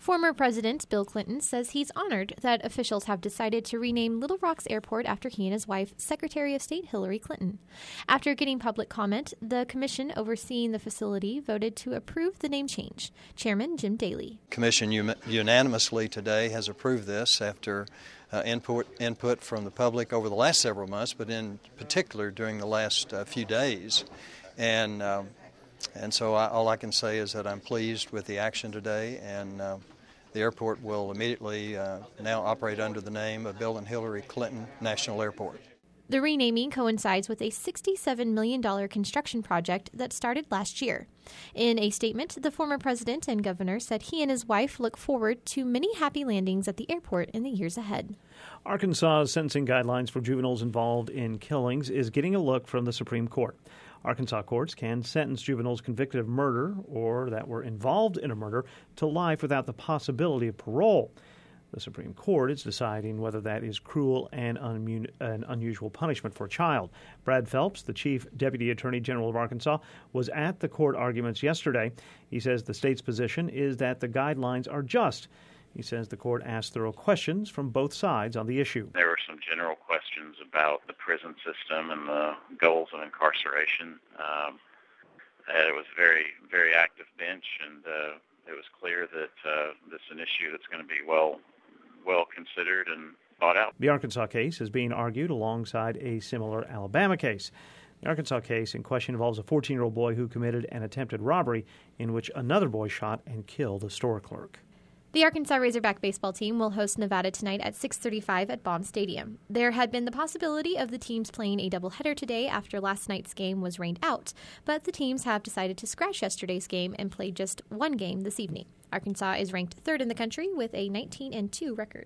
Former President Bill Clinton says he's honored that officials have decided to rename Little Rock's airport after he and his wife, Secretary of State Hillary Clinton. After getting public comment, the commission overseeing the facility voted to approve the name change. Chairman Jim Daly. The commission unanimously today has approved this after input from the public over the last several months, but in particular during the last few days. And so all I can say is that I'm pleased with the action today, and the airport will immediately now operate under the name of Bill and Hillary Clinton National Airport. The renaming coincides with a $67 million construction project that started last year. In a statement, the former president and governor said he and his wife look forward to many happy landings at the airport in the years ahead. Arkansas's sentencing guidelines for juveniles involved in killings is getting a look from the Supreme Court. Arkansas courts can sentence juveniles convicted of murder or that were involved in a murder to life without the possibility of parole. The Supreme Court is deciding whether that is cruel and an unusual punishment for a child. Brad Phelps, the Chief Deputy Attorney General of Arkansas, was at the court arguments yesterday. He says the state's position is that the guidelines are just. He says the court asked thorough questions from both sides on the issue. There were some general questions about the prison system and the goals of incarceration. It was a very, very active bench, and it was clear that this is an issue that's going to be well considered and thought out. The Arkansas case is being argued alongside a similar Alabama case. The Arkansas case in question involves a 14-year-old boy who committed an attempted robbery in which another boy shot and killed a store clerk. The Arkansas Razorback baseball team will host Nevada tonight at 6:35 at Baum Stadium. There had been the possibility of the teams playing a doubleheader today after last night's game was rained out, but the teams have decided to scratch yesterday's game and play just one game this evening. Arkansas is ranked third in the country with a 19-2 record.